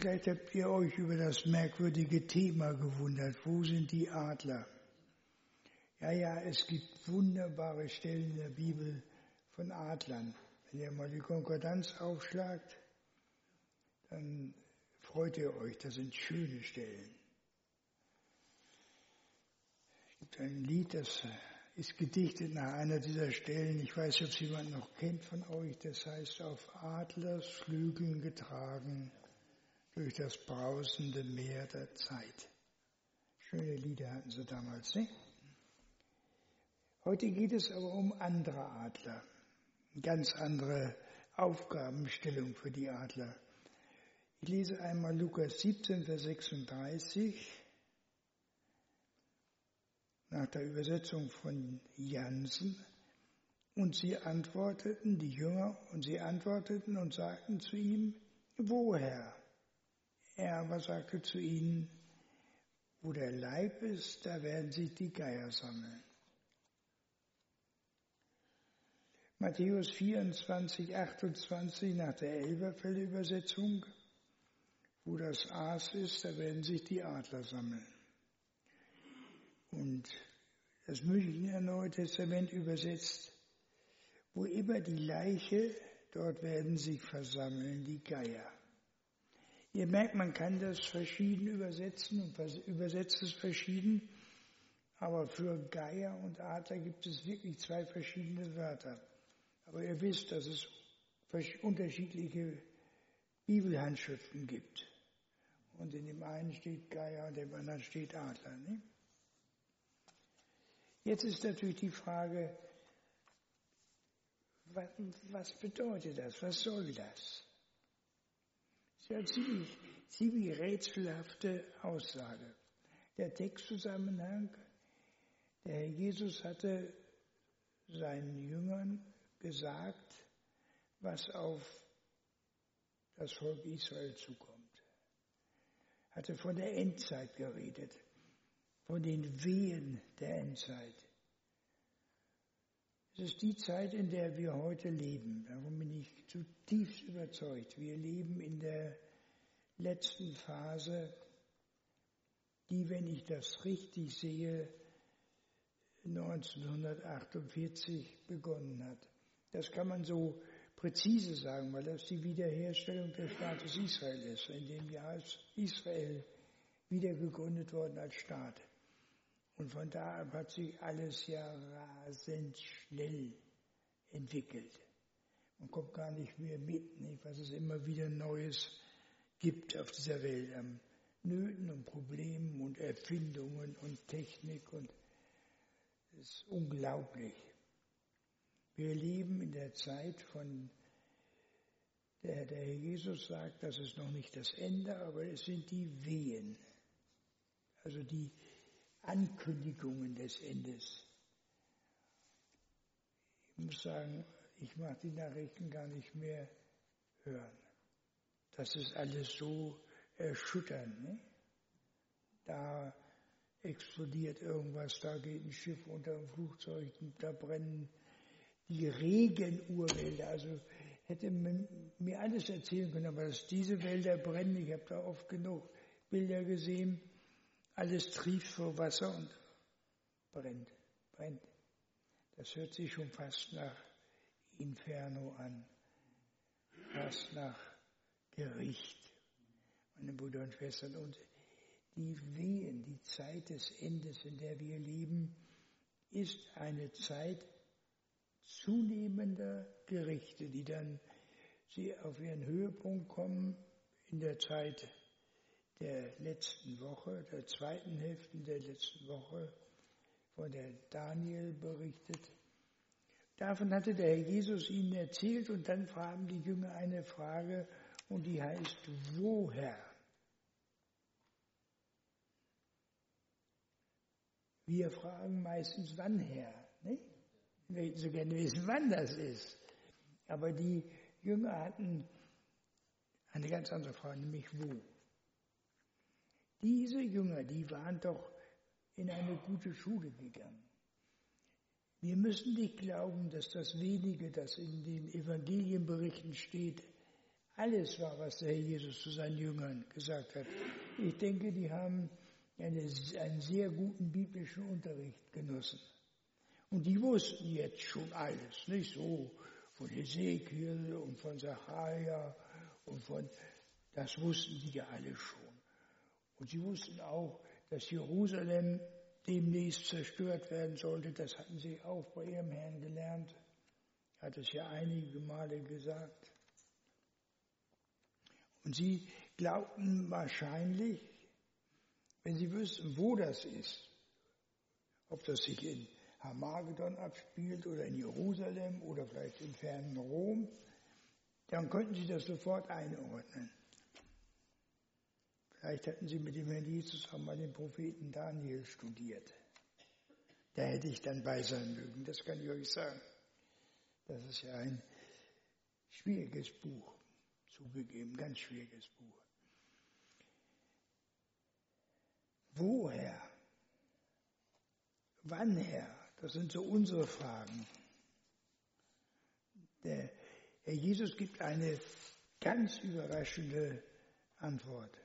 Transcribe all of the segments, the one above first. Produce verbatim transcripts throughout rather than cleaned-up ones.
Vielleicht habt ihr euch über das merkwürdige Thema gewundert. Wo sind die Adler? Ja, ja, es gibt wunderbare Stellen in der Bibel von Adlern. Wenn ihr mal die Konkordanz aufschlagt, dann freut ihr euch. Das sind schöne Stellen. Es gibt ein Lied, das ist gedichtet nach einer dieser Stellen. Ich weiß nicht, ob es jemand noch kennt von euch. Das heißt, auf Adlers Flügeln getragen durch das brausende Meer der Zeit. Schöne Lieder hatten sie damals, ne? Heute geht es aber um andere Adler. Eine ganz andere Aufgabenstellung für die Adler. Ich lese einmal Lukas siebzehn, Vers sechsunddreißig. Nach der Übersetzung von Jansen. Und sie antworteten, die Jünger, und sie antworteten und sagten zu ihm, woher? Er aber sagte zu ihnen, wo der Leib ist, da werden sich die Geier sammeln. Matthäus vierundzwanzig, achtundzwanzig nach der Elberfelder Übersetzung, wo das Aas ist, da werden sich die Adler sammeln. Und das Münchner Neue Testament übersetzt, wo immer die Leiche, dort werden sich versammeln die Geier. Ihr merkt, man kann das verschieden übersetzen und übersetzt es verschieden, aber für Geier und Adler gibt es wirklich zwei verschiedene Wörter. Aber ihr wisst, dass es unterschiedliche Bibelhandschriften gibt. Und in dem einen steht Geier und in dem anderen steht Adler. Ne? Jetzt ist natürlich die Frage, was, was bedeutet das? Was soll das? Das ist ja eine ziemlich, ziemlich rätselhafte Aussage. Der Textzusammenhang, der Herr Jesus hatte seinen Jüngern gesagt, was auf das Volk Israel zukommt. Hatte von der Endzeit geredet, von den Wehen der Endzeit. Es ist die Zeit, in der wir heute leben. Darum bin ich zutiefst überzeugt. Wir leben in der letzten Phase, die, wenn ich das richtig sehe, neunzehnhundertachtundvierzig begonnen hat. Das kann man so präzise sagen, weil das die Wiederherstellung des Staates Israel ist. In dem Jahr ist Israel wieder gegründet worden als Staat. Und von da ab hat sich alles ja rasend schnell entwickelt. Man kommt gar nicht mehr mit, nicht, was es immer wieder Neues gibt auf dieser Welt an Nöten und Problemen und Erfindungen und Technik. Und es ist unglaublich. Wir leben in der Zeit, von der der Herr Jesus sagt, das ist noch nicht das Ende, aber es sind die Wehen. Also die Ankündigungen des Endes. Ich muss sagen, ich mag die Nachrichten gar nicht mehr hören. Das ist alles so erschütternd. Ne? Da explodiert irgendwas, da geht ein Schiff unter ein Flugzeug, da brennen die Regenurwälder. Also hätte man mir alles erzählen können, aber dass diese Wälder brennen, ich habe da oft genug Bilder gesehen, alles trieft vor Wasser und brennt, brennt. Das hört sich schon fast nach Inferno an, fast nach Gericht, meine Brüder und Schwestern. Und die Wehen, die Zeit des Endes, in der wir leben, ist eine Zeit zunehmender Gerichte, die dann sie auf ihren Höhepunkt kommen in der Zeit der letzten Woche, der zweiten Hälfte der letzten Woche, von der Daniel berichtet. Davon hatte der Herr Jesus ihnen erzählt und dann fragen die Jünger eine Frage und die heißt, woher? Wir fragen meistens, wann her? Ne? Wir möchten so gerne wissen, wann das ist. Aber die Jünger hatten eine ganz andere Frage, nämlich wo. Diese Jünger, die waren doch in eine gute Schule gegangen. Wir müssen nicht glauben, dass das wenige, das in den Evangelienberichten steht, Alles war, was der Herr Jesus zu seinen Jüngern gesagt hat. Ich denke, die haben eine, einen sehr guten biblischen Unterricht genossen. Und die wussten jetzt schon alles, nicht so von Hesekiel und von Sacharja und von, das wussten die ja alle schon. Und sie wussten auch, dass Jerusalem demnächst zerstört werden sollte. Das hatten sie auch bei ihrem Herrn gelernt. Er hat es ja einige Male gesagt. Und sie glaubten wahrscheinlich, wenn sie wüssten, wo das ist, ob das sich in Armagedon abspielt oder in Jerusalem oder vielleicht im fernen Rom, dann könnten sie das sofort einordnen. Vielleicht hätten sie mit dem Herrn Jesus auch mal den Propheten Daniel studiert. Da hätte ich dann bei sein mögen, das kann ich euch sagen. Das ist ja ein schwieriges Buch, zugegeben, ganz schwieriges Buch. Woher? Wann her? Das sind so unsere Fragen. Der Herr Jesus gibt eine ganz überraschende Antwort.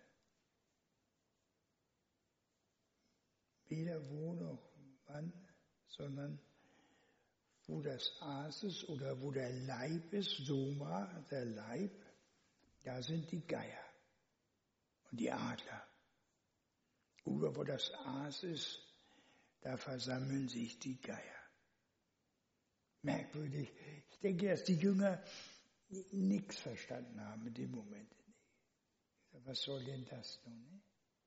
Weder wo noch wann, sondern wo das Aas ist oder wo der Leib ist, Soma, der Leib, da sind die Geier und die Adler. Oder wo das Aas ist, da versammeln sich die Geier. Merkwürdig. Ich denke, dass die Jünger nichts verstanden haben in dem Moment. Was soll denn das nun? Ne?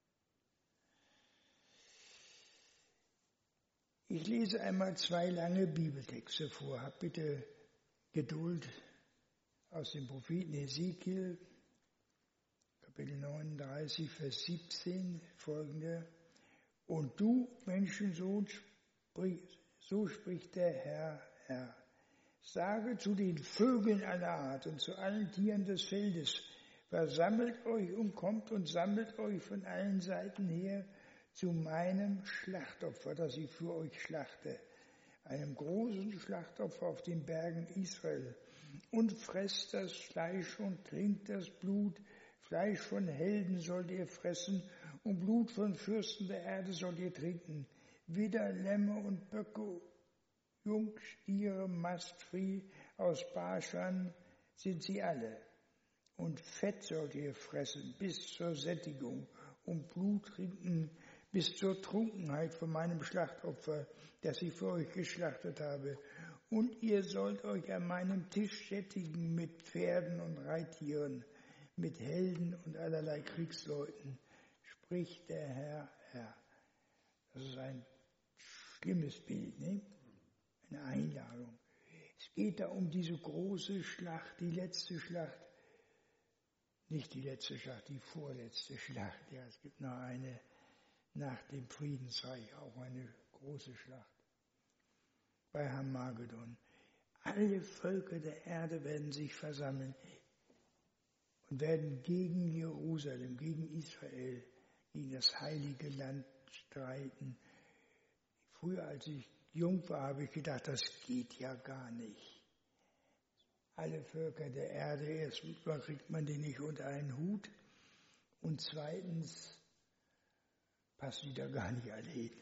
Ich lese einmal zwei lange Bibeltexte vor. Habt bitte Geduld aus dem Propheten Hesekiel, Kapitel neununddreißig, Vers siebzehn, folgende. Und du, Menschensohn, sprich, so spricht der Herr, Herr. Sage zu den Vögeln aller Art und zu allen Tieren des Feldes, versammelt euch und kommt und sammelt euch von allen Seiten her zu meinem Schlachtopfer, das ich für euch schlachte, einem großen Schlachtopfer auf den Bergen Israel, und fresst das Fleisch und trinkt das Blut. Fleisch von Helden sollt ihr fressen und Blut von Fürsten der Erde sollt ihr trinken. Widder, Lämmer und Böcke, Jungstiere, Mastvieh aus Baschan sind sie alle. Und Fett sollt ihr fressen bis zur Sättigung und Blut trinken bis zur Trunkenheit von meinem Schlachtopfer, das ich für euch geschlachtet habe. Und ihr sollt euch an meinem Tisch sättigen mit Pferden und Reittieren, mit Helden und allerlei Kriegsleuten, spricht der Herr, Herr. Das ist ein schlimmes Bild, ne? Eine Einladung. Es geht da um diese große Schlacht, die letzte Schlacht. Nicht die letzte Schlacht, die vorletzte Schlacht. Ja, es gibt noch eine nach dem Friedensreich, auch eine große Schlacht. Bei Armagedon. Alle Völker der Erde werden sich versammeln und werden gegen Jerusalem, gegen Israel, gegen das heilige Land streiten. Früher, als ich jung war, habe ich gedacht, das geht ja gar nicht. Alle Völker der Erde, erstmal kriegt man die nicht unter einen Hut und zweitens passen die da gar nicht alle hin.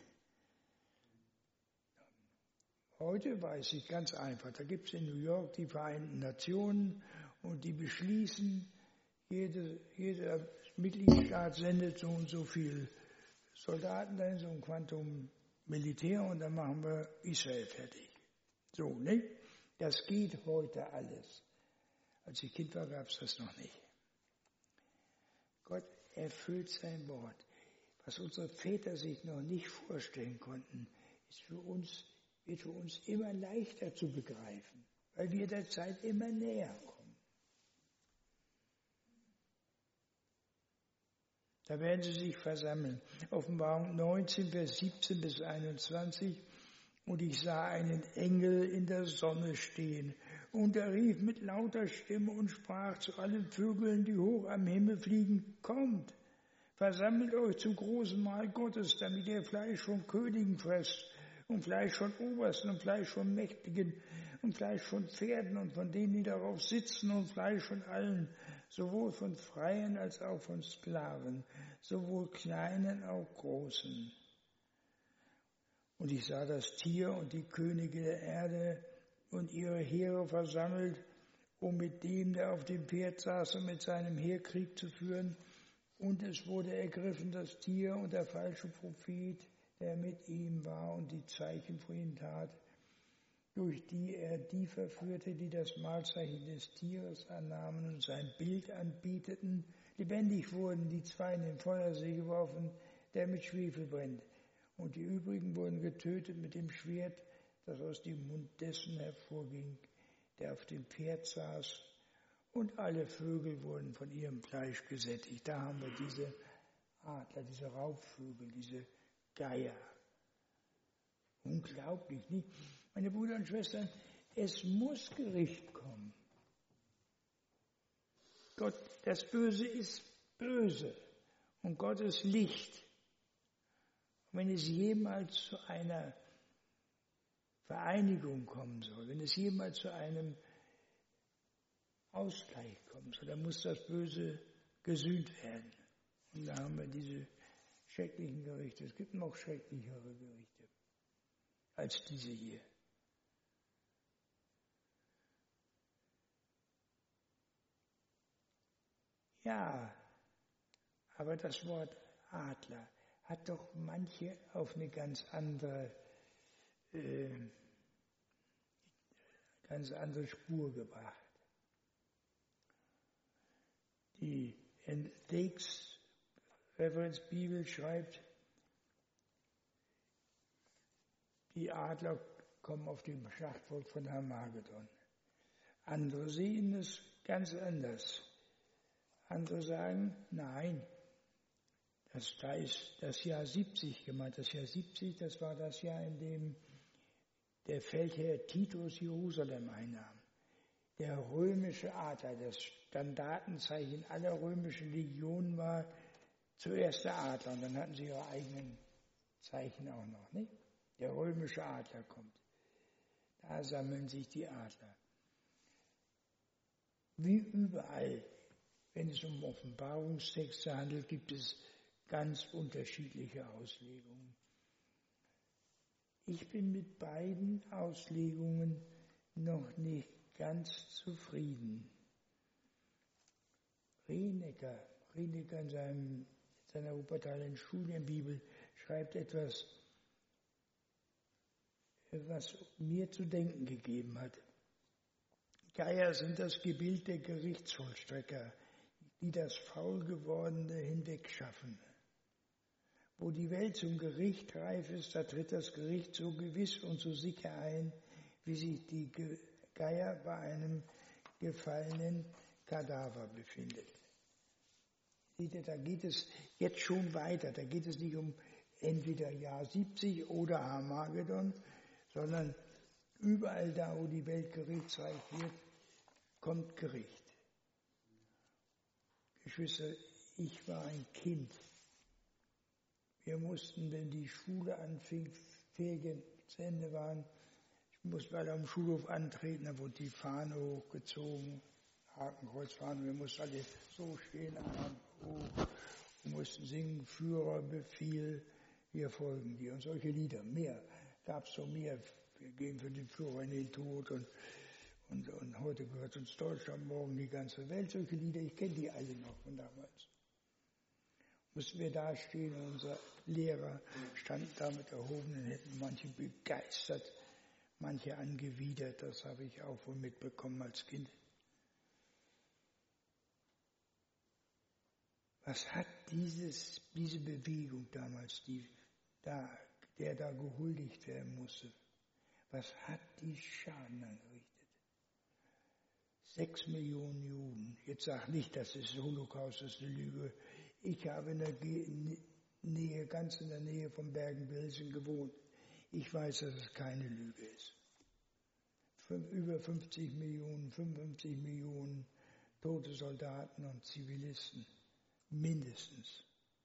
Heute weiß ich ganz einfach, da gibt es in New York die Vereinten Nationen und die beschließen, jede, jeder Mitgliedstaat sendet so und so viel Soldaten dahin, so ein Quantum Militär und dann machen wir Israel fertig. So, ne? Das geht heute alles. Als ich Kind war, gab es das noch nicht. Gott erfüllt sein Wort. Was unsere Väter sich noch nicht vorstellen konnten, ist für uns, wird für uns immer leichter zu begreifen, weil wir der Zeit immer näher kommen. Da werden sie sich versammeln. Offenbarung neunzehn, Vers siebzehn bis einundzwanzig. Und ich sah einen Engel in der Sonne stehen. Und er rief mit lauter Stimme und sprach zu allen Vögeln, die hoch am Himmel fliegen, kommt, versammelt euch zum großen Mahl Gottes, damit ihr Fleisch von Königen fresst und Fleisch von Obersten und Fleisch von Mächtigen und Fleisch von Pferden und von denen, die darauf sitzen und Fleisch von allen sowohl von Freien als auch von Sklaven, sowohl Kleinen als auch Großen. Und ich sah das Tier und die Könige der Erde und ihre Heere versammelt, um mit dem, der auf dem Pferd saß, und mit seinem Heer Krieg zu führen. Und es wurde ergriffen das Tier und der falsche Prophet, der mit ihm war und die Zeichen vor ihm tat, durch die er die verführte, die das Mahlzeichen des Tieres annahmen und sein Bild anbieteten. Lebendig wurden die zwei in den Feuersee geworfen, der mit Schwefel brennt. Und die übrigen wurden getötet mit dem Schwert, das aus dem Mund dessen hervorging, der auf dem Pferd saß. Und alle Vögel wurden von ihrem Fleisch gesättigt. Da haben wir diese Adler, diese Raubvögel, diese Geier. Unglaublich, nicht? Meine Brüder und Schwestern, es muss Gericht kommen. Gott, das Böse ist böse und Gott ist Licht. Und wenn es jemals zu einer Vereinigung kommen soll, wenn es jemals zu einem Ausgleich kommen soll, dann muss das Böse gesühnt werden. Und da haben wir diese schrecklichen Gerichte. Es gibt noch schrecklichere Gerichte als diese hier. Ja, aber das Wort Adler hat doch manche auf eine ganz andere, äh, ganz andere Spur gebracht. Die Theiss Reference Bibel schreibt, die Adler kommen auf dem Schlachtfeld von Armageddon. Andere sehen es ganz anders. Andere sagen, nein, das, da ist das Jahr siebzig gemeint. Das Jahr siebzig, das war das Jahr, in dem der Feldherr Titus Jerusalem einnahm. Der römische Adler, das Standartenzeichen aller römischen Legionen war zuerst der Adler. Und dann hatten sie ihre eigenen Zeichen auch noch, nicht? Der römische Adler kommt. Da sammeln sich die Adler. Wie überall, wenn es um Offenbarungstexte handelt, gibt es ganz unterschiedliche Auslegungen. Ich bin mit beiden Auslegungen noch nicht ganz zufrieden. Rinecker, Rinecker in seinem, seiner Wuppertaler Studienbibel schreibt etwas, was mir zu denken gegeben hat. Geier sind das Gebild der Gerichtsvollstrecker, die das Faulgewordene hinwegschaffen. Wo die Welt zum Gericht reif ist, da tritt das Gericht so gewiss und so sicher ein, wie sich die Geier bei einem gefallenen Kadaver befindet. Seht ihr, da geht es jetzt schon weiter. Da geht es nicht um entweder Jahr siebzig oder Armageddon, sondern überall da, wo die Welt gerichtsreich wird, kommt Gericht. Geschwister, ich war ein Kind. Wir mussten, wenn die Schule anfing, Ferien zu Ende waren, ich musste alle am Schulhof antreten, da wurde die Fahne hochgezogen, Hakenkreuzfahne, wir mussten alle so stehen, Arm hoch, und mussten singen, Führer, Befehl, wir folgen dir. Und solche Lieder, mehr, gab es so mehr. Wir gehen für den Führer in den Tod und, und, und heute gehört uns Deutschland, morgen die ganze Welt. Solche Lieder, ich kenne die alle noch von damals. Mussten wir da stehen und unser Lehrer stand da mit erhobenen Händen, manche begeistert, manche angewidert, das habe ich auch wohl mitbekommen als Kind. Was hat dieses, diese Bewegung damals, die, da, der da gehuldigt werden musste, was hat die Schaden angerichtet? Sechs Millionen Juden. Jetzt sag nicht, das ist Holocaust, das ist eine Lüge. Ich habe in der Nähe, ganz in der Nähe von Bergen-Belsen gewohnt. Ich weiß, dass es keine Lüge ist. Über fünfzig Millionen, fünfundfünfzig Millionen tote Soldaten und Zivilisten. Mindestens.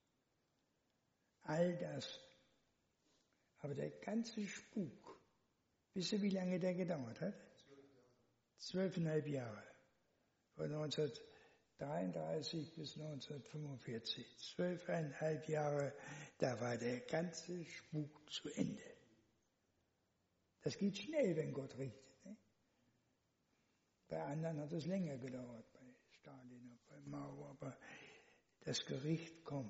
All das. Aber der ganze Spuk, wisst ihr, wie lange der gedauert hat? Zwölfeinhalb Jahre. Von neunzehnhundertdreiundachtzig dreiunddreißig bis neunzehnhundertfünfundvierzig, zwölfeinhalb Jahre, da war der ganze Spuk zu Ende. Das geht schnell, wenn Gott richtet. Ne? Bei anderen hat es länger gedauert, bei Stalin und bei Mao, aber das Gericht kommt.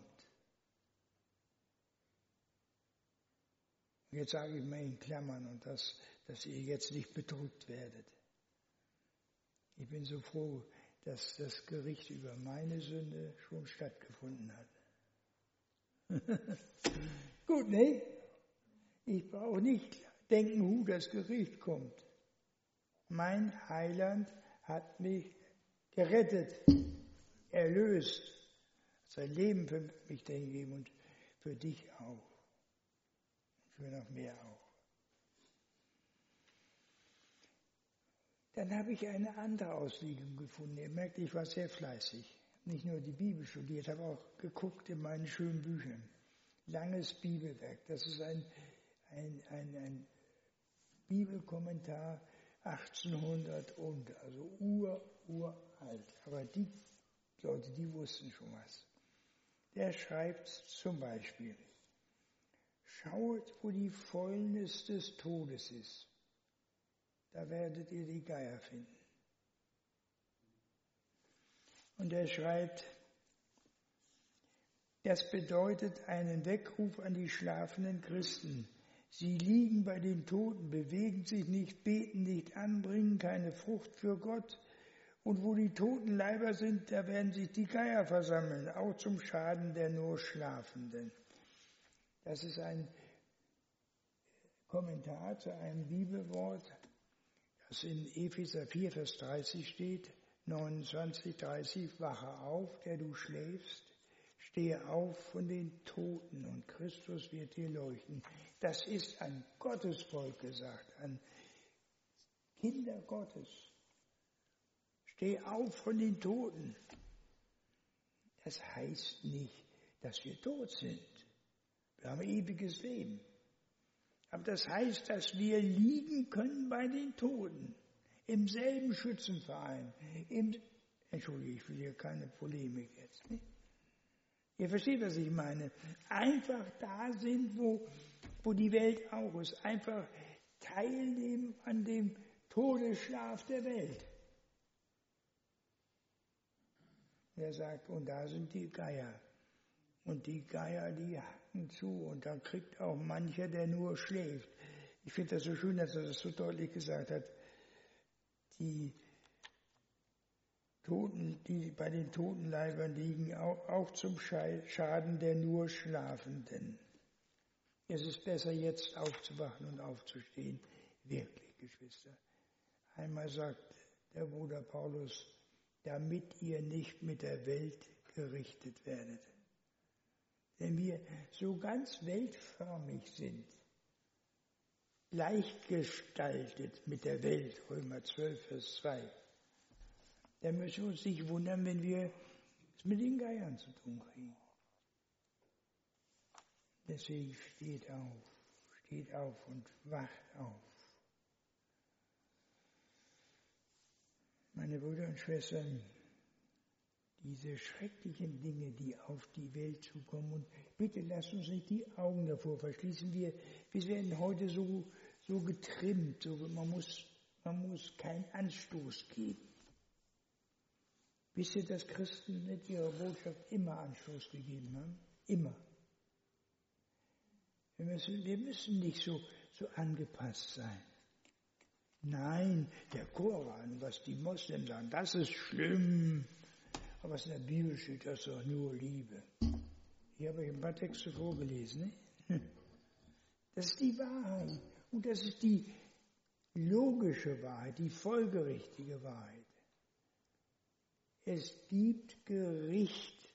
Und jetzt sage ich mal in Klammern, und das, dass ihr jetzt nicht betrübt werdet. Ich bin so froh, dass das Gericht über meine Sünde schon stattgefunden hat. Gut, ne? Ich brauche nicht denken, hu, das Gericht kommt. Mein Heiland hat mich gerettet, erlöst, sein Leben für mich hingegeben und für dich auch. Und für noch mehr auch. Dann habe ich eine andere Auslegung gefunden. Ihr merkt, ich war sehr fleißig. Nicht nur die Bibel studiert, habe auch geguckt in meinen schönen Büchern. Langes Bibelwerk. Das ist ein, ein, ein, ein Bibelkommentar achtzehnhundert und, also ur, uralt. Aber die Leute, die wussten schon was. Der schreibt zum Beispiel, schaut, wo die Fäulnis des Todes ist. Da werdet ihr die Geier finden. Und er schreibt, das bedeutet einen Weckruf an die schlafenden Christen. Sie liegen bei den Toten, bewegen sich nicht, beten nicht an, bringen keine Frucht für Gott. Und wo die toten Leiber sind, da werden sich die Geier versammeln, auch zum Schaden der nur Schlafenden. Das ist ein Kommentar zu einem Bibelwort, das in Epheser vier, Vers dreißig steht, neunundzwanzig, dreißig, wache auf, der du schläfst, stehe auf von den Toten und Christus wird dir leuchten. Das ist an Gottes Volk gesagt, an Kinder Gottes. Steh auf von den Toten. Das heißt nicht, dass wir tot sind. Wir haben ewiges Leben. Aber das heißt, dass wir liegen können bei den Toten. Im selben Schützenverein. Im, Entschuldige, ich will hier keine Polemik jetzt. Ne? Ihr versteht, was ich meine. Einfach da sind, wo, wo die Welt auch ist. Einfach teilnehmen an dem Todesschlaf der Welt. Er sagt, und da sind die Geier. Und die Geier, die hacken zu. Und da kriegt auch mancher, der nur schläft. Ich finde das so schön, dass er das so deutlich gesagt hat. Die Toten, die bei den Totenleibern liegen, auch, auch zum Schaden der nur Schlafenden. Es ist besser, jetzt aufzuwachen und aufzustehen. Wirklich, Geschwister. Einmal sagt der Bruder Paulus, damit ihr nicht mit der Welt gerichtet werdet. Wenn wir so ganz weltförmig sind, gleichgestaltet mit der Welt, Römer zwölf, Vers zwei, dann müssen wir uns nicht wundern, wenn wir es mit den Geiern zu tun kriegen. Deswegen steht auf, steht auf und wacht auf. Meine Brüder und Schwestern, diese schrecklichen Dinge, die auf die Welt zukommen, und bitte lasst uns nicht die Augen davor verschließen. Wir, wir werden heute so, so getrimmt, so, man muss, man muss keinen Anstoß geben. Wisst ihr, dass Christen mit ihrer Botschaft immer Anstoß gegeben haben? Immer. Wir müssen, wir müssen nicht so, so angepasst sein. Nein, der Koran, was die Moslems sagen, das ist schlimm. Aber was in der Bibel steht, das ist doch nur Liebe. Ich habe euch ein paar Texte vorgelesen. Ne? Das ist die Wahrheit. Und das ist die logische Wahrheit, die folgerichtige Wahrheit. Es gibt Gericht.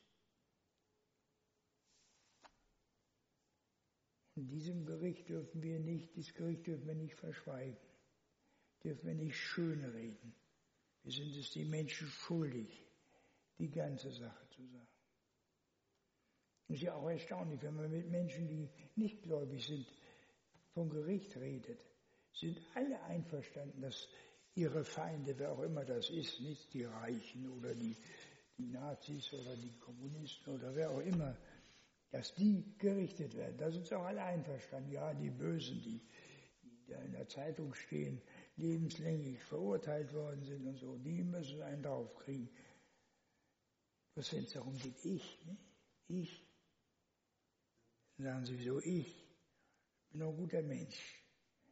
Und diesem Gericht dürfen wir nicht, dieses Gericht dürfen wir nicht verschweigen. Dürfen wir nicht schönreden. Wir sind es die Menschen schuldig, die ganze Sache zu sagen. Es ist ja auch erstaunlich, wenn man mit Menschen, die nicht gläubig sind, vom Gericht redet, sind alle einverstanden, dass ihre Feinde, wer auch immer das ist, nicht die Reichen oder die, die Nazis oder die Kommunisten oder wer auch immer, dass die gerichtet werden. Da sind sie auch alle einverstanden. Ja, die Bösen, die, die da in der Zeitung stehen, lebenslänglich verurteilt worden sind und so, die müssen einen draufkriegen. Was, wenn es darum geht, ich, ne? Ich, dann sagen sie, wieso ich? Ich bin ein guter Mensch.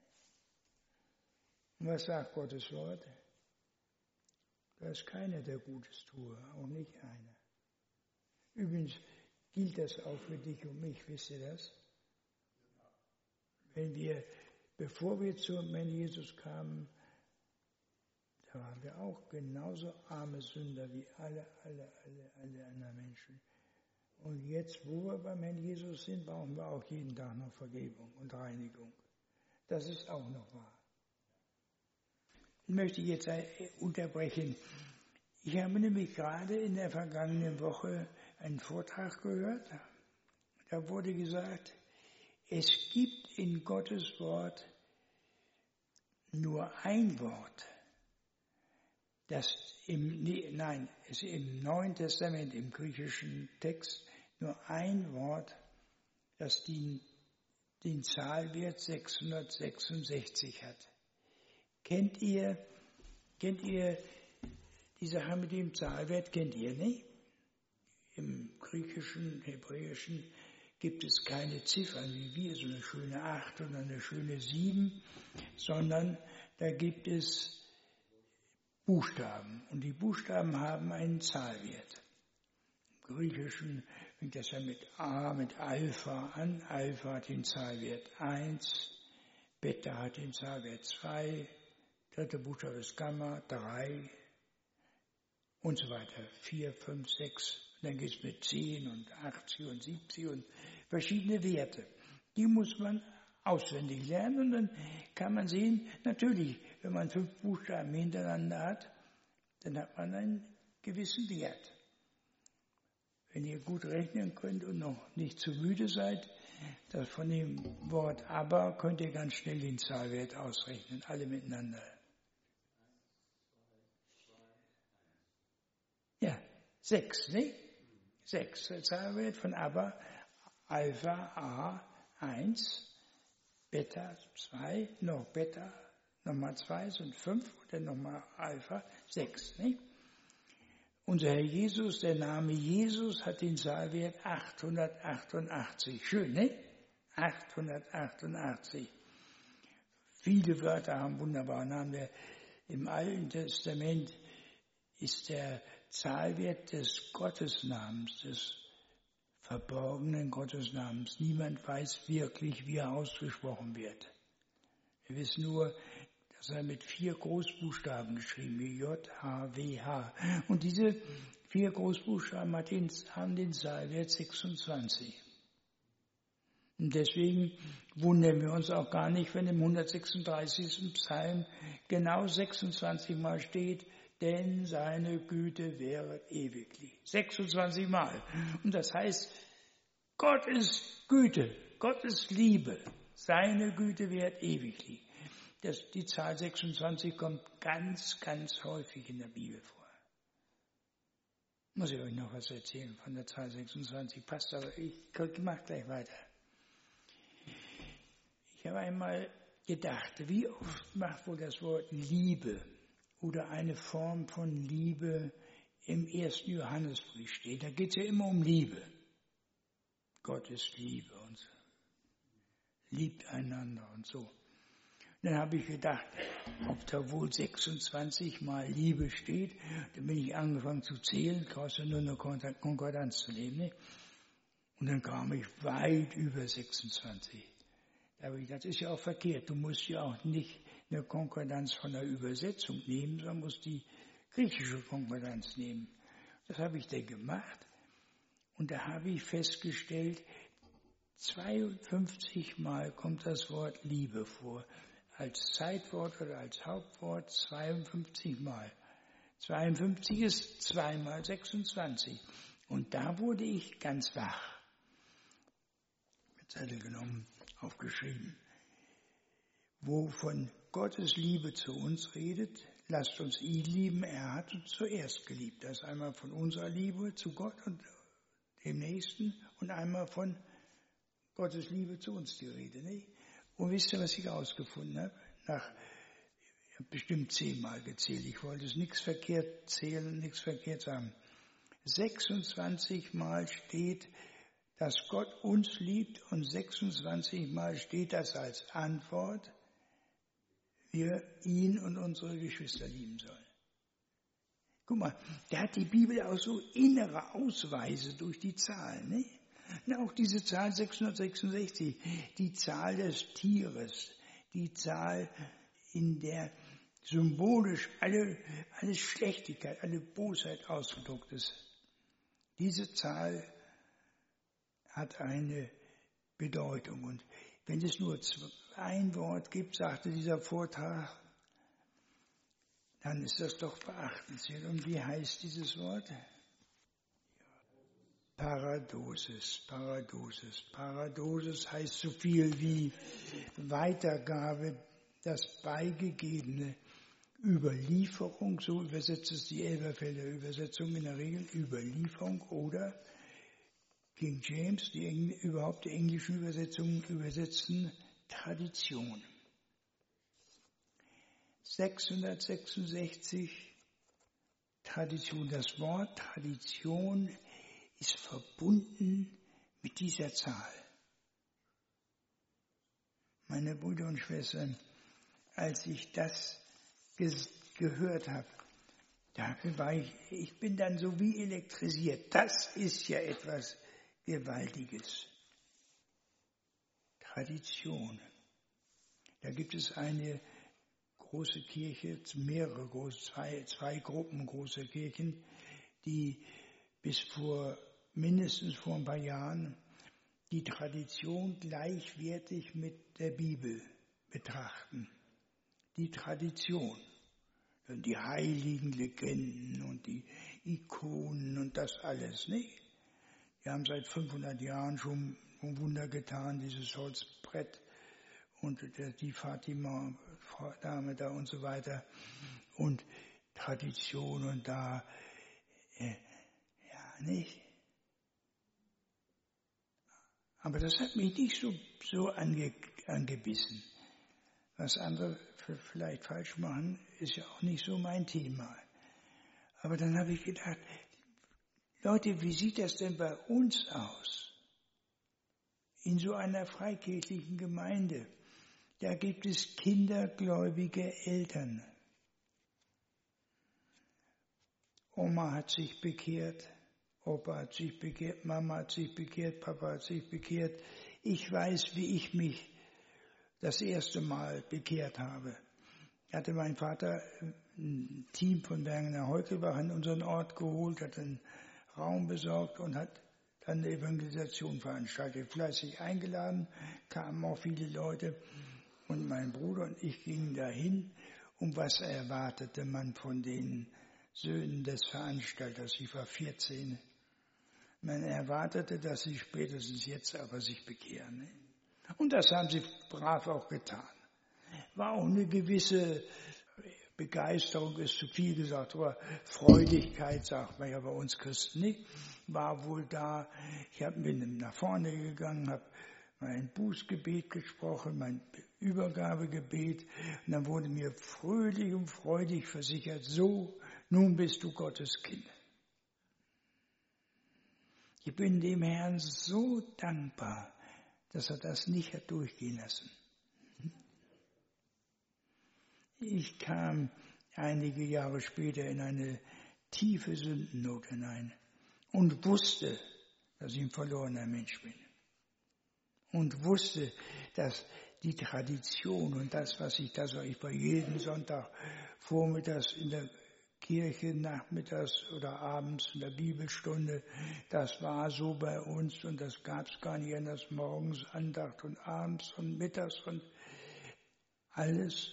Und was sagt Gottes Wort? Da ist keiner, der Gutes tue, auch nicht einer. Übrigens gilt das auch für dich und mich, wisst ihr das? Wenn wir, bevor wir zum Herrn Jesus kamen, da waren wir auch genauso arme Sünder wie alle, alle, alle, alle anderen Menschen. Und jetzt, wo wir beim Herrn Jesus sind, brauchen wir auch jeden Tag noch Vergebung und Reinigung. Das ist auch noch wahr. Ich möchte jetzt unterbrechen. Ich habe nämlich gerade in der vergangenen Woche einen Vortrag gehört. Da wurde gesagt, es gibt in Gottes Wort nur ein Wort, das im, nein, es im Neuen Testament, im griechischen Text, nur ein Wort, das den, den Zahlwert sechshundertsechsundsechzig hat. Kennt ihr, kennt ihr die Sache mit dem Zahlwert? Kennt ihr nicht? Im griechischen, hebräischen gibt es keine Ziffern wie wir, so eine schöne acht oder eine schöne sieben, sondern da gibt es Buchstaben. Und die Buchstaben haben einen Zahlwert. Im Griechischen fängt das ja mit A, mit Alpha an. Alpha hat den Zahlwert eins, Beta hat den Zahlwert zwei, dritter Buchstabe ist Gamma, drei und so weiter. vier, fünf, sechs. Dann geht es mit zehn und achtzig und siebzig und verschiedene Werte. Die muss man auswendig lernen und dann kann man sehen, natürlich, wenn man fünf Buchstaben hintereinander hat, dann hat man einen gewissen Wert. Wenn ihr gut rechnen könnt und noch nicht zu müde seid, das von dem Wort aber könnt ihr ganz schnell den Zahlwert ausrechnen, alle miteinander. Ja, sechs, ne? Sechs, der Zahlwert von aber, Alpha, A, eins, Beta, zwei, noch Beta, nochmal zwei sind fünf, und dann nochmal Alpha, sechs, ne? Unser Herr Jesus, der Name Jesus hat den Zahlwert achthundertachtundachtzig. Schön, ne? achthundertachtundachtzig. Viele Wörter haben wunderbare Namen. Der, Im Alten Testament ist der Zahlwert des Gottesnamens, des verborgenen Gottesnamens. Niemand weiß wirklich, wie er ausgesprochen wird. Wir wissen nur, dass er mit vier Großbuchstaben geschrieben wird, J, H, W, H. Und diese vier Großbuchstaben haben den Zahlwert sechsundzwanzig. Und deswegen wundern wir uns auch gar nicht, wenn im hundertsechsunddreißigsten Psalm genau sechsundzwanzig Mal steht, denn seine Güte wäret ewiglich. sechsundzwanzig Mal. Und das heißt, Gott ist Güte, Gott ist Liebe, seine Güte wäret ewiglich. Das, die Zahl sechsundzwanzig kommt ganz, ganz häufig in der Bibel vor. Muss ich euch noch was erzählen von der Zahl sechsundzwanzig, passt aber, ich mache gleich weiter. Ich habe einmal gedacht, wie oft macht wohl das Wort Liebe oder eine Form von Liebe im ersten Johannesbrief steht. Da geht es ja immer um Liebe. Gott ist Liebe und so. Liebt einander und so. Dann habe ich gedacht, ob da wohl sechsundzwanzig Mal Liebe steht. Dann bin ich angefangen zu zählen, brauchst du nur eine Konkordanz zu nehmen. Ne? Und dann kam ich weit über sechsundzwanzig. Da habe ich gedacht, das ist ja auch verkehrt. Du musst ja auch nicht eine Konkordanz von der Übersetzung nehmen, sondern musst die griechische Konkordanz nehmen. Das habe ich dann gemacht. Und da habe ich festgestellt, zweiundfünfzig Mal kommt das Wort Liebe vor. Als Zeitwort oder als Hauptwort zweiundfünfzig Mal. zweiundfünfzig ist zwei mal sechsundzwanzig. Und da wurde ich ganz wach. Mit Zettel genommen, aufgeschrieben. Wo von Gottes Liebe zu uns redet, lasst uns ihn lieben, er hat uns zuerst geliebt. Das ist einmal von unserer Liebe zu Gott und dem Nächsten und einmal von Gottes Liebe zu uns die Rede. Nicht? Und wisst ihr, was ich herausgefunden habe? Nach ich habe bestimmt zehnmal gezählt. Ich wollte es nichts verkehrt zählen, nichts verkehrt sagen. sechsundzwanzig Mal steht, dass Gott uns liebt und sechsundzwanzig Mal steht das als Antwort, wir ihn und unsere Geschwister lieben sollen. Guck mal, da hat die Bibel auch so innere Ausweise durch die Zahlen. Ne? Und auch diese Zahl sechshundertsechsundsechzig, die Zahl des Tieres, die Zahl, in der symbolisch alle, alle Schlechtigkeit, alle Bosheit ausgedruckt ist. Diese Zahl hat eine Bedeutung. Und wenn es nur ein Wort gibt, sagte dieser Vortrag, dann ist das doch beachtenswert. Und wie heißt dieses Wort? Paradosis, Paradosis. Paradosis heißt so viel wie Weitergabe, das Beigegebene, Überlieferung, so übersetzt es die Elberfelder Übersetzung in der Regel, Überlieferung oder King James, die Engl- überhaupt die englischen Übersetzungen übersetzen Tradition. sechshundertsechsundsechzig Tradition. Das Wort Tradition ist verbunden mit dieser Zahl. Meine Brüder und Schwestern, als ich das ges- gehört habe, da war ich, ich bin dann so wie elektrisiert. Das ist ja etwas Gewaltiges. Tradition. Da gibt es eine große Kirche, mehrere große, zwei, zwei Gruppen großer Kirchen, die bis vor mindestens vor ein paar Jahren die Tradition gleichwertig mit der Bibel betrachten. Die Tradition, die heiligen Legenden und die Ikonen und das alles, nicht? Wir haben seit fünfhundert Jahren schon ein Wunder getan, dieses Holzbrett und die Fatima-Dame da und so weiter und Tradition und da, äh, ja, nicht? Aber das hat mich nicht so, so ange, angebissen. Was andere vielleicht falsch machen, ist ja auch nicht so mein Thema. Aber dann habe ich gedacht, Leute, wie sieht das denn bei uns aus? In so einer freikirchlichen Gemeinde, da gibt es kindergläubige Eltern. Oma hat sich bekehrt, Opa hat sich bekehrt, Mama hat sich bekehrt, Papa hat sich bekehrt. Ich weiß, wie ich mich das erste Mal bekehrt habe. Hatte mein Vater ein Team von Bergener Heukelbach in unseren Ort geholt, hat einen Raum besorgt und hat dann eine Evangelisation veranstaltet. Fleißig eingeladen, kamen auch viele Leute und mein Bruder und ich gingen dahin. Und was erwartete man von den Söhnen des Veranstalters? Ich war vierzehn. Man erwartete, dass sie spätestens jetzt aber sich bekehren. Und das haben sie brav auch getan. War auch eine gewisse Begeisterung, ist zu viel gesagt, aber Freudigkeit, sagt man ja bei uns Christen nicht, war wohl da. Ich hab, bin nach vorne gegangen, habe mein Bußgebet gesprochen, mein Übergabegebet und dann wurde mir fröhlich und freudig versichert, so, nun bist du Gottes Kind. Ich bin dem Herrn so dankbar, dass er das nicht hat durchgehen lassen. Ich kam einige Jahre später in eine tiefe Sündennot hinein und wusste, dass ich ein verlorener Mensch bin. Und wusste, dass die Tradition und das, was ich da so, ich war jeden Sonntag vormittags in der Kirche, nachmittags oder abends in der Bibelstunde, das war so bei uns und das gab es gar nicht anders, morgens Andacht und abends und mittags und alles.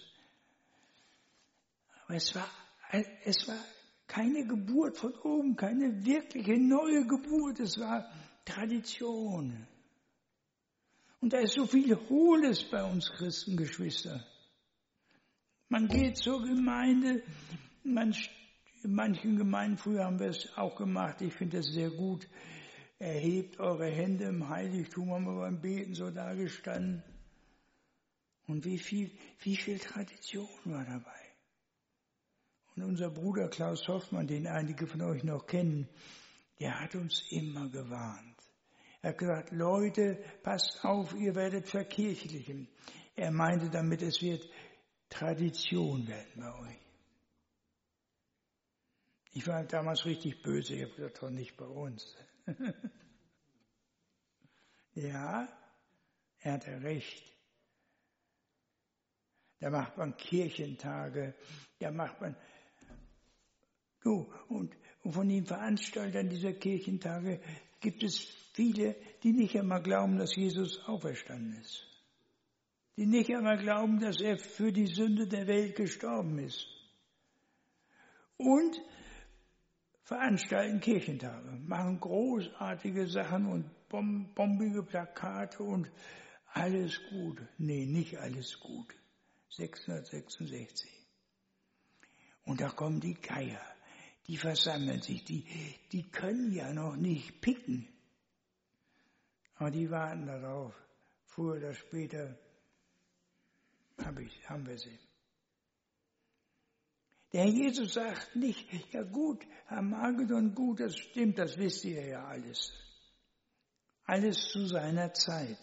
Aber es war, es war keine Geburt von oben, keine wirkliche neue Geburt, es war Tradition. Und da ist so viel Hohles bei uns Christen, Geschwister. Man geht zur Gemeinde, man, in manchen Gemeinden, früher haben wir es auch gemacht, ich finde es sehr gut, erhebt eure Hände im Heiligtum, haben wir beim Beten so dagestanden. Und wie viel, wie viel Tradition war dabei. Und unser Bruder Klaus Hoffmann, den einige von euch noch kennen, der hat uns immer gewarnt. Er hat gesagt, Leute, passt auf, ihr werdet verkirchlichen. Er meinte damit, es wird Tradition werden bei euch. Ich war damals richtig böse, ich habe gesagt, doch nicht bei uns. Ja, er hatte recht. Da macht man Kirchentage, da macht man, so, und, und von den Veranstaltern dieser Kirchentage gibt es viele, die nicht einmal glauben, dass Jesus auferstanden ist. Die nicht einmal glauben, dass er für die Sünde der Welt gestorben ist. Und veranstalten Kirchentage, machen großartige Sachen und bombige Plakate und alles gut. Nee, nicht alles gut. sechshundertsechsundsechzig. Und da kommen die Geier, die versammeln sich, die, die können ja noch nicht picken. Aber die warten darauf. Früher oder später hab ich, haben wir sie. Der Herr Jesus sagt nicht, ja gut, Armageddon, gut, das stimmt, das wisst ihr ja alles. Alles zu seiner Zeit.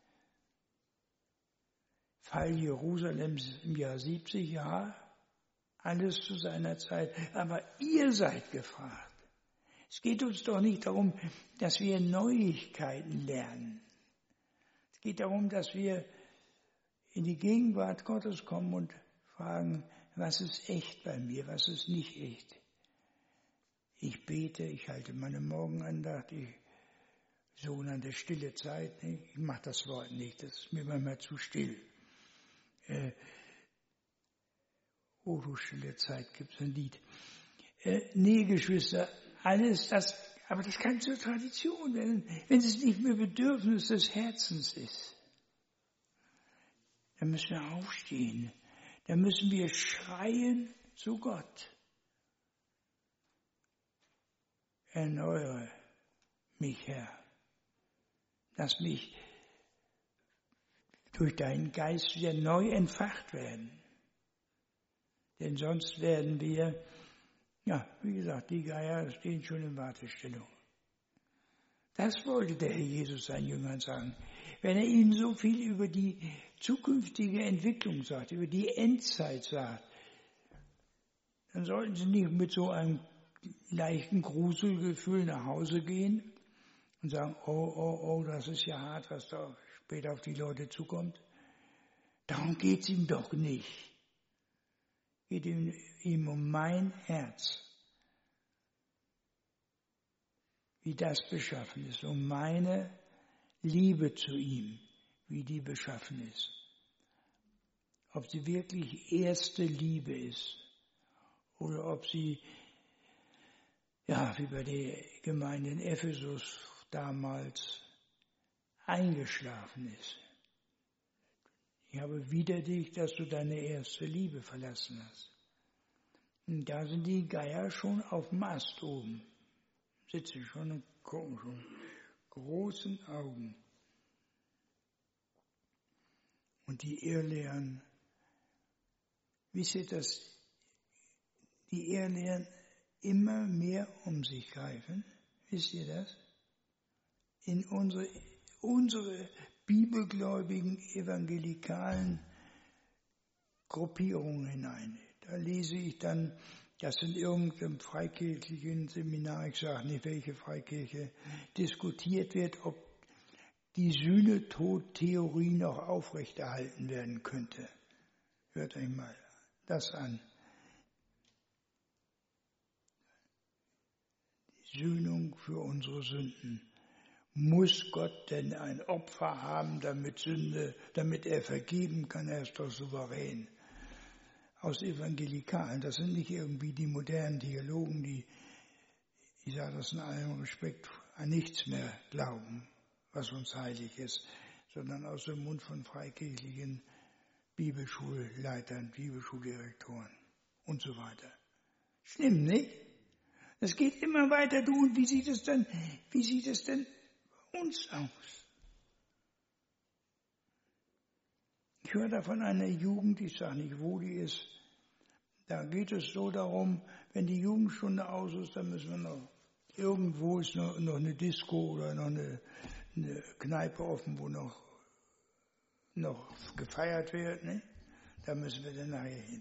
Fall Jerusalems im Jahr siebzig, ja, alles zu seiner Zeit. Aber ihr seid gefragt. Es geht uns doch nicht darum, dass wir Neuigkeiten lernen. Es geht darum, dass wir in die Gegenwart Gottes kommen und fragen, was ist echt bei mir, was ist nicht echt. Ich bete, ich halte meine Morgenandacht, ich sogenannte stille Zeit. Ich mache das Wort nicht, das ist mir manchmal zu still. Äh, oh, du stille Zeit, gibt es ein Lied. Äh, nee, Geschwister, alles das, aber das kann zur Tradition werden, wenn es nicht mehr Bedürfnis des Herzens ist. Dann müssen wir aufstehen. Dann müssen wir schreien zu Gott. Erneuere mich, Herr. Lass mich durch deinen Geist wieder neu entfacht werden. Denn sonst werden wir, ja, wie gesagt, die Geier stehen schon in Wartestellung. Das wollte der Herr Jesus seinen Jüngern sagen. Wenn er ihnen so viel über die zukünftige Entwicklung sagt, über die Endzeit sagt, dann sollten sie nicht mit so einem leichten Gruselgefühl nach Hause gehen und sagen, oh, oh, oh, das ist ja hart, was da später auf die Leute zukommt. Darum geht es ihm doch nicht. Es geht ihm, ihm um mein Herz, wie das beschaffen ist, um meine Liebe zu ihm, wie die beschaffen ist. Ob sie wirklich erste Liebe ist oder ob sie, ja, wie bei der Gemeinde in Ephesus damals eingeschlafen ist. Ich habe wider dich, dass du deine erste Liebe verlassen hast. Und da sind die Geier schon auf dem Ast oben, sitzen schon und gucken schon. Großen Augen. Und die Irrlehren, wisst ihr, dass die Irrlehren immer mehr um sich greifen? Wisst ihr das? In unsere, unsere bibelgläubigen evangelikalen Gruppierungen hinein. Da lese ich dann, dass in irgendeinem freikirchlichen Seminar, ich sage nicht welche Freikirche, diskutiert wird, ob die Sühnetod-Theorie noch aufrechterhalten werden könnte. Hört euch mal das an. Die Sühnung für unsere Sünden. Muss Gott denn ein Opfer haben, damit Sünde, damit er vergeben kann? Er ist doch souverän. Aus Evangelikalen, das sind nicht irgendwie die modernen Theologen, die, ich sage das in allem Respekt, an nichts mehr glauben, was uns heilig ist, sondern aus dem Mund von freikirchlichen Bibelschulleitern, Bibelschuldirektoren und so weiter. Schlimm, nicht? Es geht immer weiter. Du, und wie sieht es denn, wie sieht es denn bei uns aus? Ich höre da von einer Jugend, ich sage nicht, wo die ist. Da geht es so darum, wenn die Jugendstunde aus ist, dann müssen wir noch, irgendwo ist noch, noch eine Disco oder noch eine, eine Kneipe offen, wo noch, noch gefeiert wird. Ne? Da müssen wir dann nachher hin.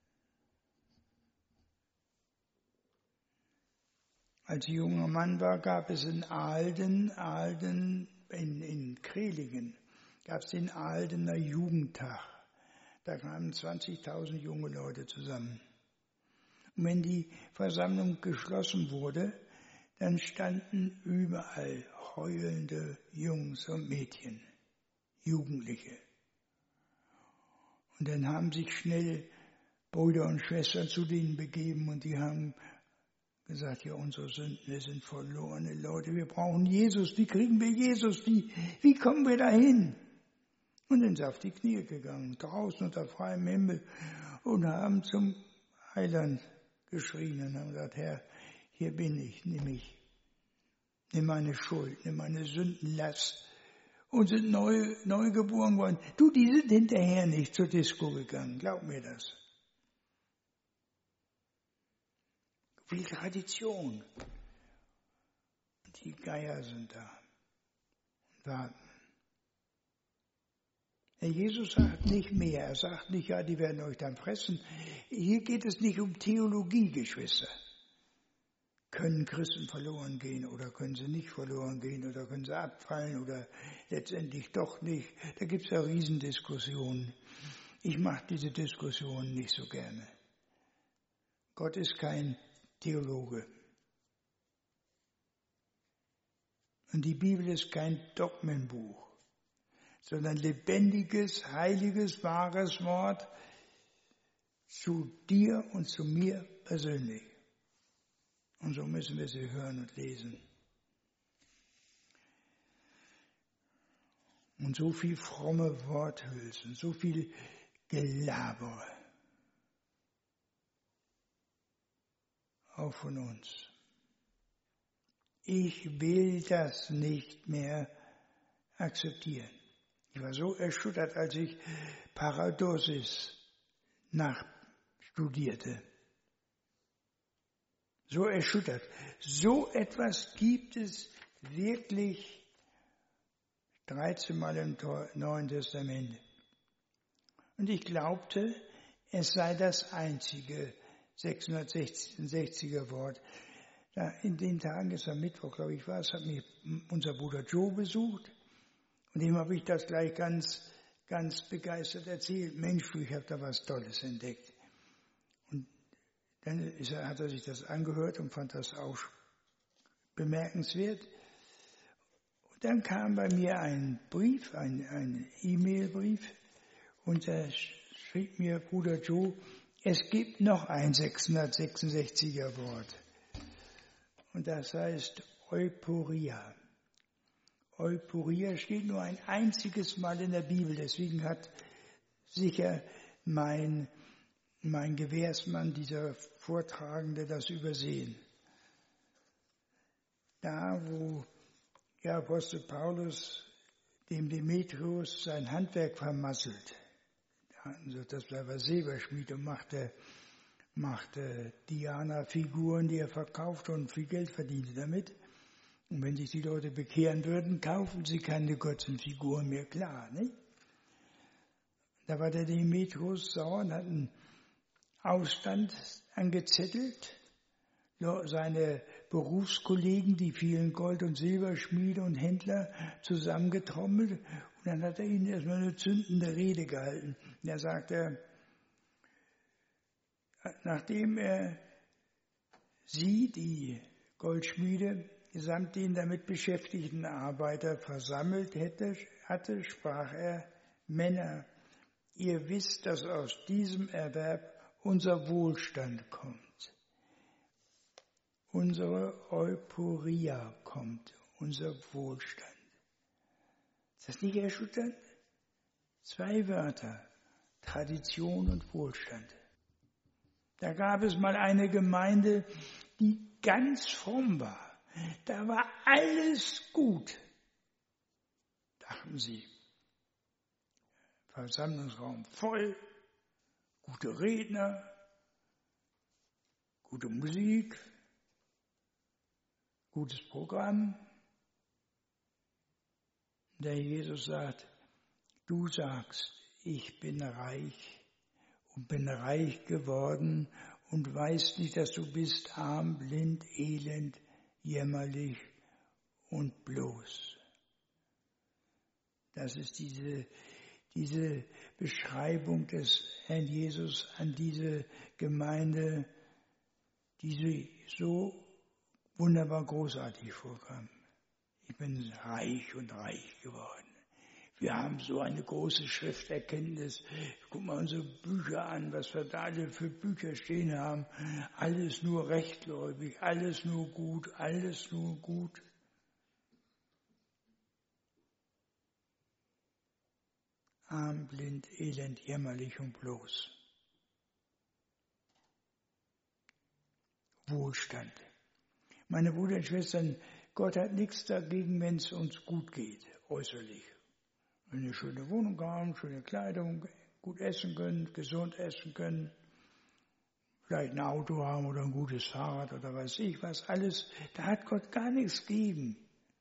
Als ich junger Mann war, gab es in Ahlden, Ahlden in, in Krehlingen, gab es den Ahldener Jugendtag. Da kamen zwanzigtausend junge Leute zusammen. Und wenn die Versammlung geschlossen wurde, dann standen überall heulende Jungs und Mädchen, Jugendliche. Und dann haben sich schnell Brüder und Schwestern zu denen begeben und die haben gesagt, ja, unsere Sünden, wir sind verlorene Leute, wir brauchen Jesus, wie kriegen wir Jesus, wie, wie kommen wir dahin? Und dann sind sie auf die Knie gegangen, draußen unter freiem Himmel und haben zum Heiland geschrien und haben gesagt, Herr, hier bin ich, nimm mich, nimm meine Schuld, nimm meine Sündenlast und sind neu, neu geboren worden. Du, die sind hinterher nicht zur Disco gegangen, glaub mir das. Viel Tradition. Die Geier sind da und warten. Herr Jesus sagt nicht mehr. Er sagt nicht, ja, die werden euch dann fressen. Hier geht es nicht um Theologie, Geschwister. Können Christen verloren gehen oder können sie nicht verloren gehen oder können sie abfallen oder letztendlich doch nicht. Da gibt es ja Riesendiskussionen. Ich mache diese Diskussionen nicht so gerne. Gott ist kein Theologe. Und die Bibel ist kein Dogmenbuch, sondern lebendiges, heiliges, wahres Wort zu dir und zu mir persönlich. Und so müssen wir sie hören und lesen. Und so viel fromme Worthülsen, so viel Gelaber. Auch von uns. Ich will das nicht mehr akzeptieren. Ich war so erschüttert, als ich Paradosis nachstudierte. So erschüttert. So etwas gibt es wirklich dreizehn Mal im Neuen Testament. Und ich glaubte, es sei das einzige sechshundertsechsundsechziger Wort. Ja, in den Tagen, es war Mittwoch, glaube ich, war es, hat mich unser Bruder Joe besucht und dem habe ich das gleich ganz, ganz begeistert erzählt. Mensch, ich habe da was Tolles entdeckt. Und dann ist er, hat er sich das angehört und fand das auch bemerkenswert. Und dann kam bei mir ein Brief, ein, ein E-Mail-Brief und da schrieb mir Bruder Joe, es gibt noch ein sechshundertsechsundsechziger Wort. Und das heißt Euporia. Euporia steht nur ein einziges Mal in der Bibel. Deswegen hat sicher mein, mein Gewährsmann, dieser Vortragende, das übersehen. Da, wo der Apostel Paulus dem Demetrius sein Handwerk vermasselt. Das war Silberschmied und machte, machte Diana-Figuren, die er verkaufte und viel Geld verdiente damit. Und wenn sich die Leute bekehren würden, kaufen sie keine Götzenfiguren mehr, klar, nicht? Da war der Demetrius sauer und hat einen Aufstand angezettelt. Seine Berufskollegen, die vielen Gold- und Silberschmiede und Händler, zusammengetrommelt. Und dann hat er ihnen erstmal eine zündende Rede gehalten. Und er sagte, nachdem er sie, die Goldschmiede, samt den damit beschäftigten Arbeiter versammelt hätte, hatte, sprach er, Männer, ihr wisst, dass aus diesem Erwerb unser Wohlstand kommt. Unsere Euporia kommt, unser Wohlstand. Ist das nicht erschütternd? Zwei Wörter Tradition und Wohlstand. Da gab es mal eine Gemeinde, die ganz fromm war. Da war alles gut, dachten sie. Versammlungsraum voll, gute Redner, gute Musik, gutes Programm. Der Jesus sagt, du sagst, ich bin reich und bin reich geworden und weißt nicht, dass du bist arm, blind, elend, jämmerlich und bloß. Das ist diese, diese Beschreibung des Herrn Jesus an diese Gemeinde, die sie so wunderbar großartig vorkam. Ich bin reich und reich geworden. Wir haben so eine große Schrifterkenntnis. Guck mal unsere Bücher an, was wir da alle für Bücher stehen haben. Alles nur rechtgläubig, alles nur gut, alles nur gut. Arm, blind, elend, jämmerlich und bloß. Wohlstand. Meine Brüder und Schwestern, Gott hat nichts dagegen, wenn es uns gut geht, äußerlich. Wenn wir eine schöne Wohnung haben, schöne Kleidung, gut essen können, gesund essen können, vielleicht ein Auto haben oder ein gutes Fahrrad oder weiß ich was, alles, da hat Gott gar nichts gegen.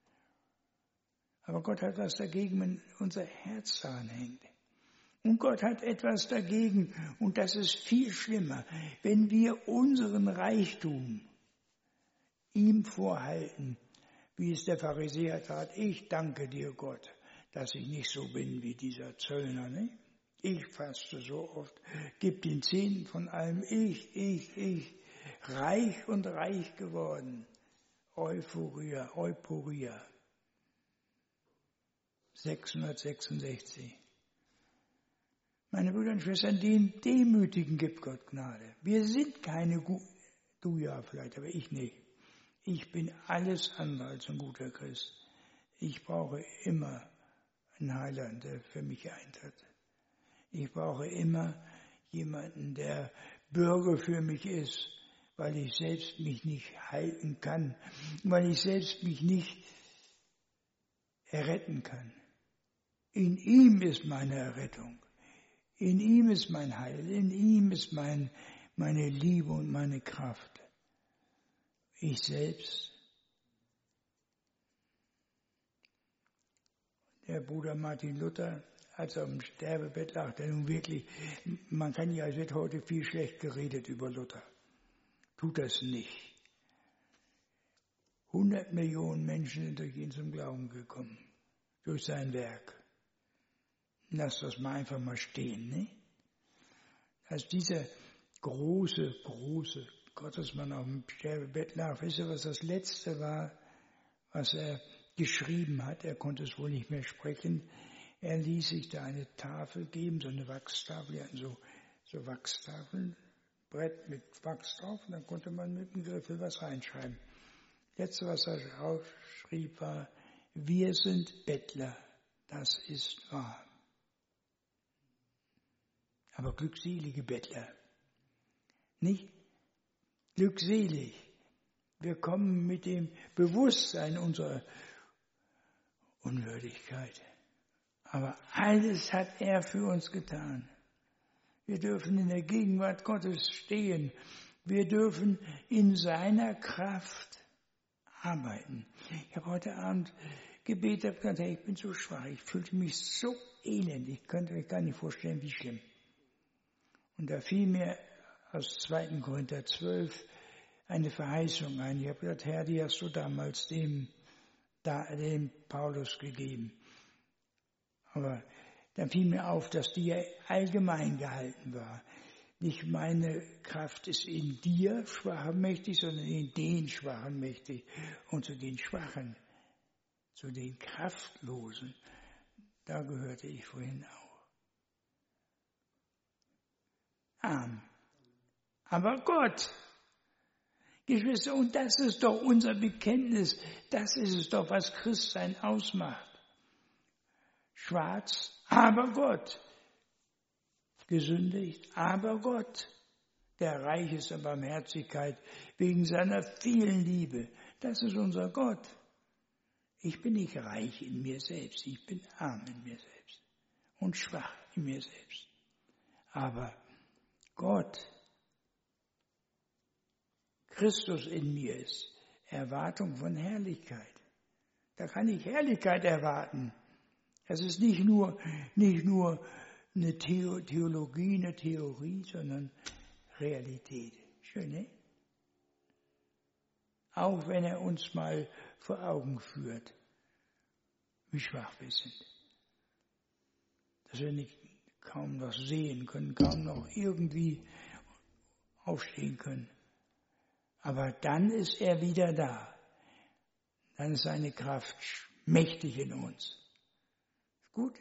Aber Gott hat was dagegen, wenn unser Herz daran hängt. Und Gott hat etwas dagegen, und das ist viel schlimmer, wenn wir unseren Reichtum ihm vorhalten, wie es der Pharisäer tat. Ich danke dir, Gott, dass ich nicht so bin wie dieser Zöllner. Ne? Ich faste so oft, gib den Zehnten von allem. Ich, ich, ich, reich und reich geworden. Euphoria, Euphoria. sechshundertsechsundsechzig. Meine Brüder und Schwestern, den Demütigen gibt Gott Gnade. Wir sind keine guten, du ja vielleicht, aber ich nicht. Ich bin alles andere als ein guter Christ. Ich brauche immer einen Heiland, der für mich eintritt. Ich brauche immer jemanden, der Bürger für mich ist, weil ich selbst mich nicht halten kann, weil ich selbst mich nicht erretten kann. In ihm ist meine Errettung. In ihm ist mein Heil. In ihm ist mein, meine Liebe und meine Kraft. Ich selbst. Der Bruder Martin Luther, als er am Sterbebett lag, der nun wirklich, man kann ja, es wird heute viel schlecht geredet über Luther. Tut das nicht. hundert Millionen Menschen sind durch ihn zum Glauben gekommen. Durch sein Werk. Lass das mal einfach mal stehen, ne? Als dieser große, große Gottesmann auf dem Sterbebett lag, wisst ihr, was das Letzte war, was er geschrieben hat? Er konnte es wohl nicht mehr sprechen. Er ließ sich da eine Tafel geben, so eine Wachstafel, die hatten so, so Wachstafeln, Brett mit Wachs drauf, und dann konnte man mit dem Griffel was reinschreiben. Letzte, was er aufschrieb, war: Wir sind Bettler, das ist wahr. Aber glückselige Bettler. Nicht glückselig. Wir kommen mit dem Bewusstsein unserer Unwürdigkeit. Aber alles hat er für uns getan. Wir dürfen in der Gegenwart Gottes stehen. Wir dürfen in seiner Kraft arbeiten. Ich habe heute Abend gebetet, habe gesagt, hey, ich bin so schwach, ich fühlte mich so elend, ich könnte euch gar nicht vorstellen, wie schlimm. Und da fiel mir aus zweiten Korinther zwölf eine Verheißung ein. Ich habe gesagt, Herr, die hast du damals dem, dem Paulus gegeben. Aber dann fiel mir auf, dass die ja allgemein gehalten war. Nicht meine Kraft ist in dir, Schwachen mächtig, sondern in den Schwachen mächtig. Und zu den Schwachen, zu den Kraftlosen, da gehörte ich vorhin auch. Arm. Aber Gott, Geschwister, und das ist doch unser Bekenntnis, das ist es doch, was Christsein ausmacht. Schwarz, aber Gott. gesündigt, aber Gott, der reich ist an Barmherzigkeit, wegen seiner vielen Liebe, das ist unser Gott. Ich bin nicht reich in mir selbst, ich bin arm in mir selbst und schwach in mir selbst. Aber Gott, Christus in mir ist Erwartung von Herrlichkeit. Da kann ich Herrlichkeit erwarten. Das ist nicht nur, nicht nur eine Theologie, eine Theorie, sondern Realität. Schön, ne? Auch wenn er uns mal vor Augen führt, wie schwach wir sind. Dass wir nicht kaum noch sehen können, kaum noch irgendwie aufstehen können. Aber dann ist er wieder da. Dann ist seine Kraft mächtig in uns. Ist gut?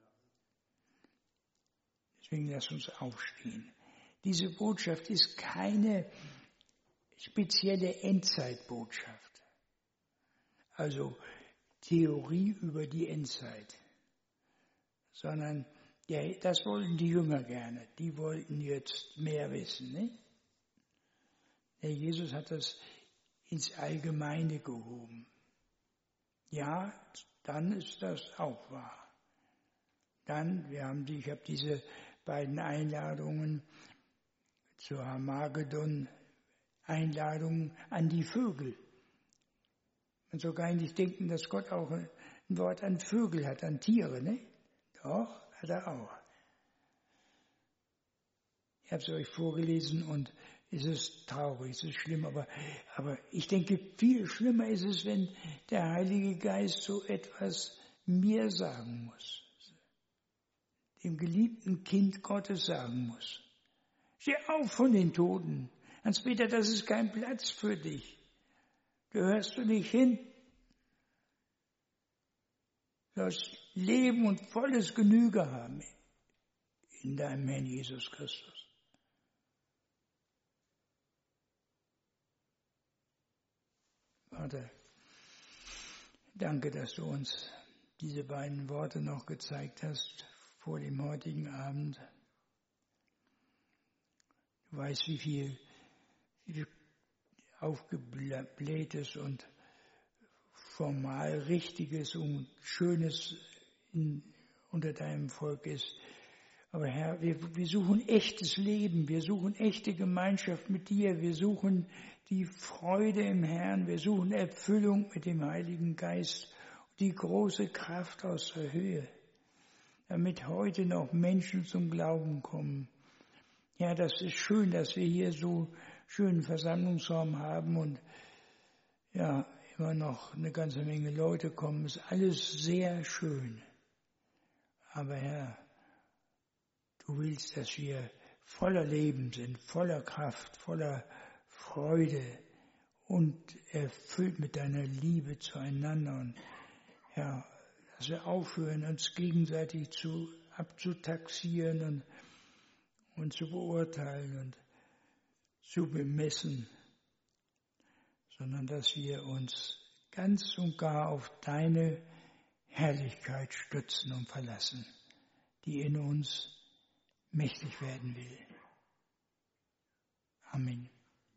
Deswegen lass uns aufstehen. Diese Botschaft ist keine spezielle Endzeitbotschaft. Also Theorie über die Endzeit. Sondern ja, das wollten die Jünger gerne. Die wollten jetzt mehr wissen. Ne? Der Jesus hat das ins Allgemeine gehoben. Ja, dann ist das auch wahr. Dann, wir haben die, ich habe diese beiden Einladungen zur Harmagedon, Einladungen an die Vögel. Man soll gar nicht denken, dass Gott auch ein Wort an Vögel hat, an Tiere, ne? Doch, hat er auch. Ich habe es euch vorgelesen und es ist traurig, es ist schlimm, aber, aber ich denke, viel schlimmer ist es, wenn der Heilige Geist so etwas mir sagen muss, dem geliebten Kind Gottes sagen muss. Steh auf von den Toten. Hans-Peter, das ist kein Platz für dich. Gehörst du nicht hin? Du sollst Leben und volles Genüge haben in deinem Herrn Jesus Christus. Vater, danke, dass du uns diese beiden Worte noch gezeigt hast vor dem heutigen Abend. Du weißt, wie viel, wie viel Aufgeblähtes und formal Richtiges und Schönes in, unter deinem Volk ist. Aber Herr, wir, wir suchen echtes Leben, wir suchen echte Gemeinschaft mit dir, wir suchen die Freude im Herrn, wir suchen Erfüllung mit dem Heiligen Geist, die große Kraft aus der Höhe, damit heute noch Menschen zum Glauben kommen. Ja, das ist schön, dass wir hier so schönen Versammlungsraum haben und ja, immer noch eine ganze Menge Leute kommen. Ist alles sehr schön. Aber Herr, du willst, dass wir voller Leben sind, voller Kraft, voller Freude und erfüllt mit deiner Liebe zueinander. Und ja, dass wir aufhören, uns gegenseitig zu abzutaxieren und, und zu beurteilen und zu bemessen, sondern dass wir uns ganz und gar auf deine Herrlichkeit stützen und verlassen, die in uns mächtig werden will. Amen.